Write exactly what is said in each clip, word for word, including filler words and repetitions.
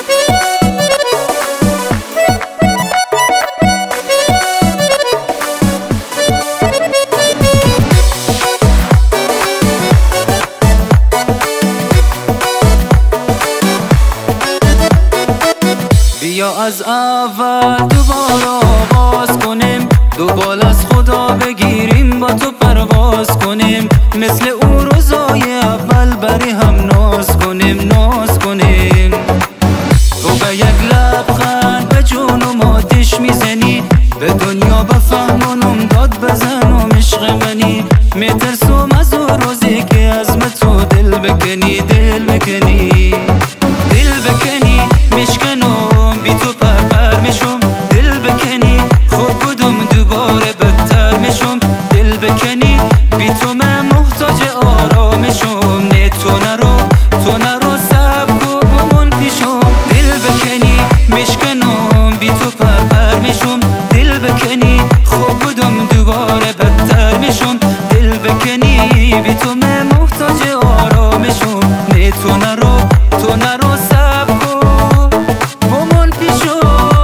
بیا از اول دوباره آغاز کنیم، دو بال از خدا بگیریم، با تو پرواز کنیم، مثل اون روزای اول بری هم ناز کنیم ناز کنیم. تو به یک لبخند به جونم آتش میزنی، به دنیا بفهمونم داد بزنم عشق منی، میترسم از اون روزی که از تو دل بکنی دل بکنی دل بکنی میشکنم بی تو پر پر میشم، دل بکنی خوب بودم دوباره بدتر میشم، دل بکنی بی تو من محتاج آرامشم، نه تو نرو تو نرو سب کو بمون پیشم، دل بکنی میشکنم بی تو پر پر میشم، دل بکنی خوب بودم دوباره بدتر میشم، دل بکنی بی تو من محتاج آرامشم، نه تو نرو تو نرو سب کو بمون پیشم.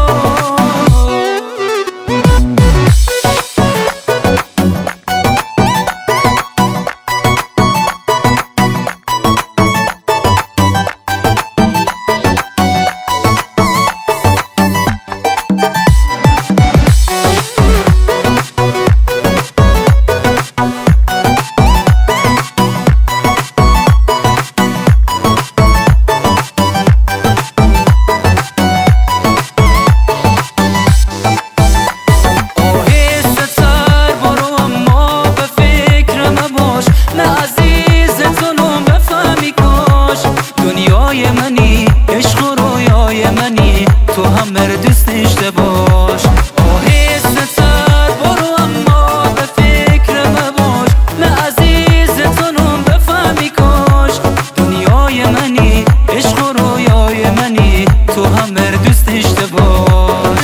دنیای منی عشق و رویای منی، تو هم دوست داشته باش، آهسته تر برو اما به فکر مباش، نه عزیز تونم بفهمی کاش، دنیای منی عشق و رویای منی، تو هم دوست داشته باش.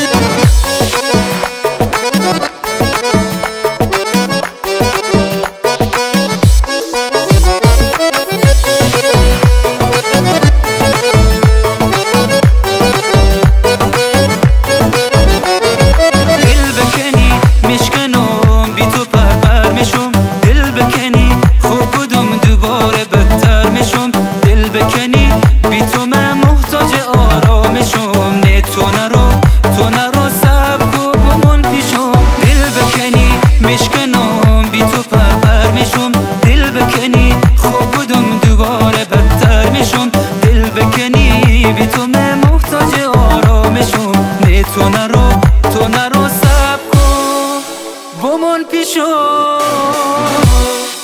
بی تو من محتاج آرامشم، نه تو نرو تو نرو سب کو بمون پیشم، دل بکنی میشکنم بی تو پر پر میشم، دل بکنی خوب بودم دوباره بدتر میشم، دل بکنی بی تو من محتاج آرامشم، نه تو نرو تو نرو سب کو بمون پیشم.